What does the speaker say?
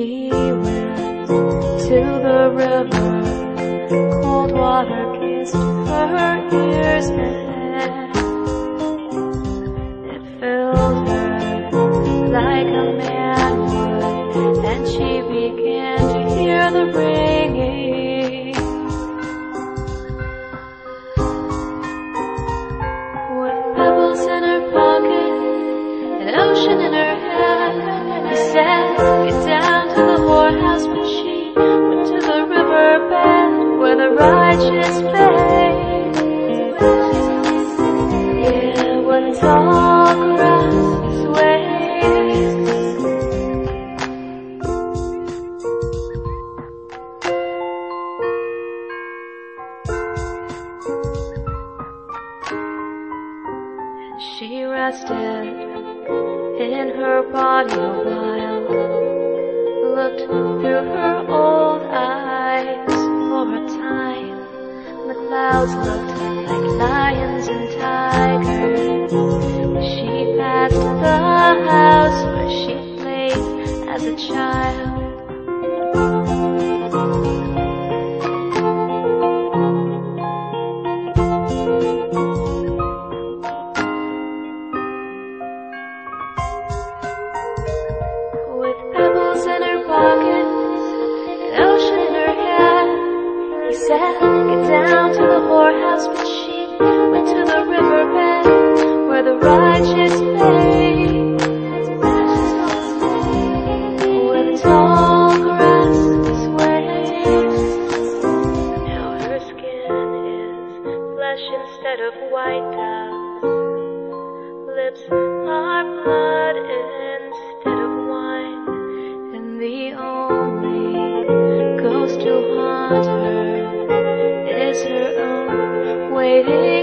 She went to the river, cold water kissed her ears and it filled her like a man would, and she began to hear the ringing. With pebbles in her pocket, an ocean in her hand, he said, get down to the whorehouse, but she went to the river bend where the righteous lay. Yeah, where the tall grass waves. And she rested in her body a while, looked through her old eyes for a time. The clouds looked like lions and tigers. She passed the house where she played as a child. With pebbles in her pockets, an ocean in her hand, he said, get down to the whorehouse, but she went to the river bend where the righteous lay. Where the tall grass waves. Now her skin is flesh instead of white dove. Lips are blood instead of wine, and the only ghost to haunt her is her own waiting